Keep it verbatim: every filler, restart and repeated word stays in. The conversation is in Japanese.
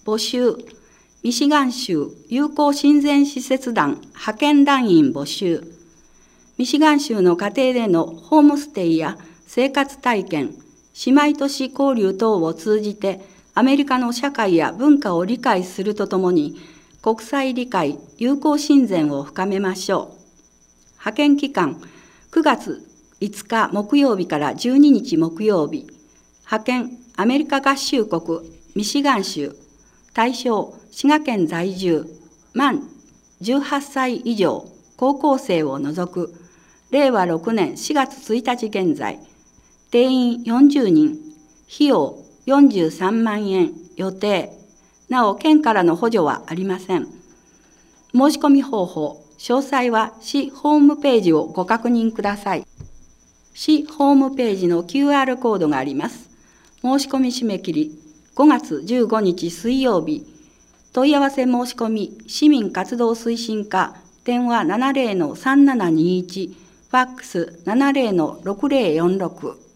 募集。ミシガン州友好親善使節団派遣団員募集。ミシガン州の家庭でのホームステイや生活体験、姉妹都市交流等を通じてアメリカの社会や文化を理解するとともに、国際理解、友好親善を深めましょう。派遣期間、くがついつか木曜日からじゅうににち木曜日。派遣、アメリカ合衆国ミシガン州。対象、滋賀県在住、満じゅうはっさい以上、高校生を除く、れいわろくねんしがつついたち現在、定員よんじゅうにん、費用よんじゅうさんまんえん予定。なお、県からの補助はありません。申し込み方法、詳細は市ホームページをご確認ください。市ホームページの キューアール コードがあります。申し込み締め切り、ごがつじゅうごにち水曜日。問い合わせ申し込み、市民活動推進課、電話 ななぜろのさんななにいち、ファックス ななぜろのろくぜろよんろく。